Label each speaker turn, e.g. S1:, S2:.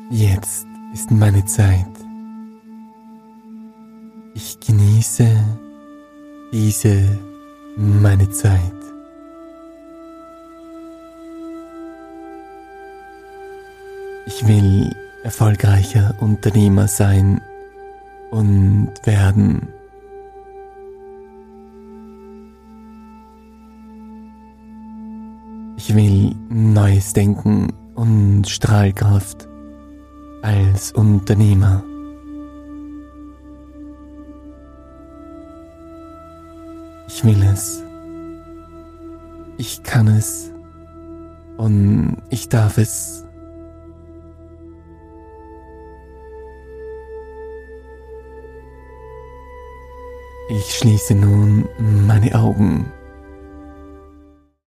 S1: Jetzt ist meine Zeit. Ich genieße meine Zeit. Ich will erfolgreicher Unternehmer sein und werden. Ich will neues Denken und Strahlkraft als Unternehmer. Ich will es. Ich kann es. Und ich darf es. Ich schließe nun meine Augen